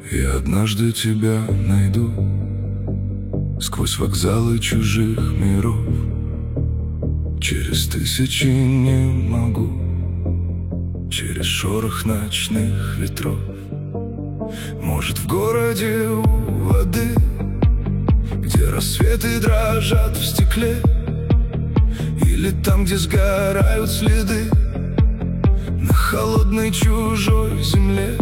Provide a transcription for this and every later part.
Я однажды тебя найду сквозь вокзалы чужих миров. Через тысячи не могу, через шорох ночных ветров. Может, в городе у воды, где рассветы дрожат в стекле, или там, где сгорают следы на холодной чужой земле.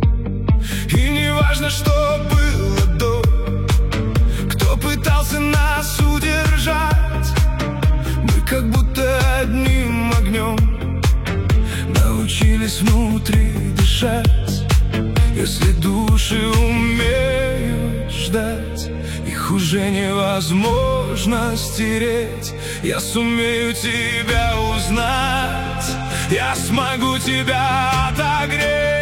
И не важно, что было до, кто пытался нас удержать. Мы как будто одним огнем научились внутри дышать. Если души умеют ждать, их уже невозможно стереть. Я сумею тебя узнать, я смогу тебя отогреть.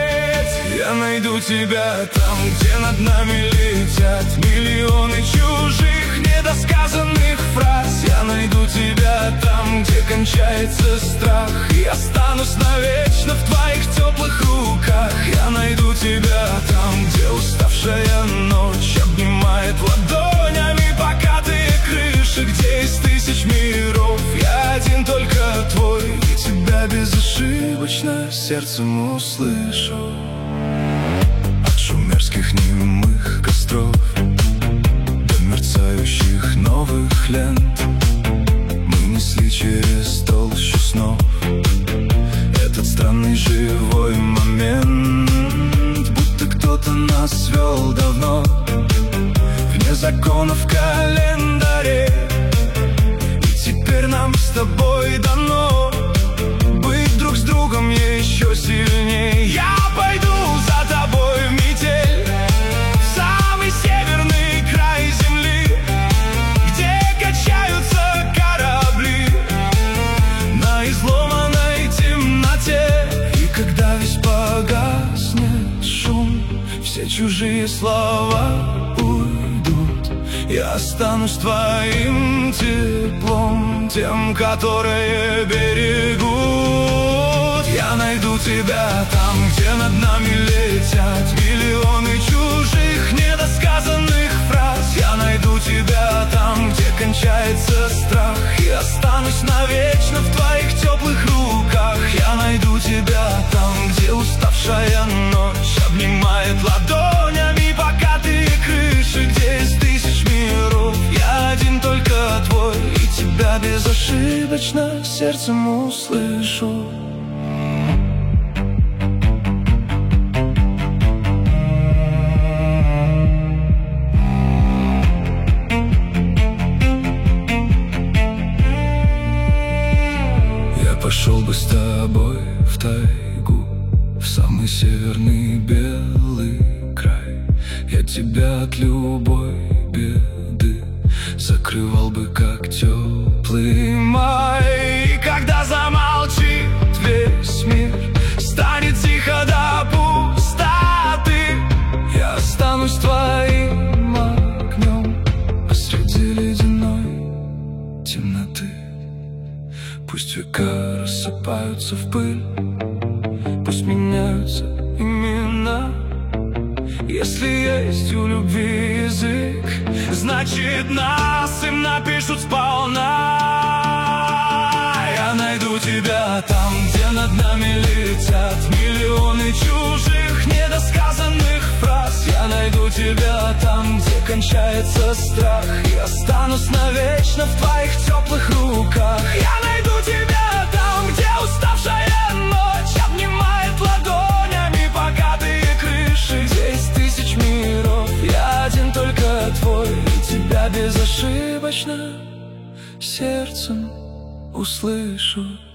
Я найду тебя там, где над нами летят миллионы чужих недосказанных фраз. Я найду тебя там, где кончается страх, и останусь навечно в твоих теплых руках. Я найду тебя там, где уставшая ночь обнимает ладонями покатые крыши, где из тысяч миров я один только твой, и тебя безошибочно сердцем услышу. От шумерских немых костров до мерцающих новых лент мы несли через толщу снов этот странный живой момент, будто кто-то нас свел давно вне законов календаря. И теперь нам с тобой дано быть друг с другом еще сильнее. Я пойду за тобой в метель, в самый северный край земли, где качаются корабли на изломанной темноте. И когда весь погаснет шум, все чужие слова уйдут, я останусь твоим теплом, тем, которые берегут. Я найду тебя там, где над нами летят миллионы чужих недосказанных фраз. Я найду тебя там, где кончается страх, и останусь навечно в твоих теплых руках. Я найду тебя там, где уставшая ночь обнимает ладонями покатые крыши, где из тысяч миров я один только твой, и тебя безошибочно сердцем услышу. Я пошел бы с тобой в тайгу, в самый северный белый край. Я тебя от любой беды закрывал бы, как теплый май. И когда замолчит весь мир, станет тихо до пустоты, я останусь твоим огнем посреди ледяной темноты. Пусть века рассыпаются в пыль, пусть меняются имена. Если есть у любви язык, значит нас им напишут сполна. Я найду тебя там, где над нами летят миллионы чужих недосказанных фраз. Я найду тебя там, где кончается страх, и останусь навечно в твоих теплых руках. Я найду тебя там, где уставшая ночь обнимает ладонями покатые крыши, где из тысяч миров я один только твой, и тебя безошибочно сердцем услышу.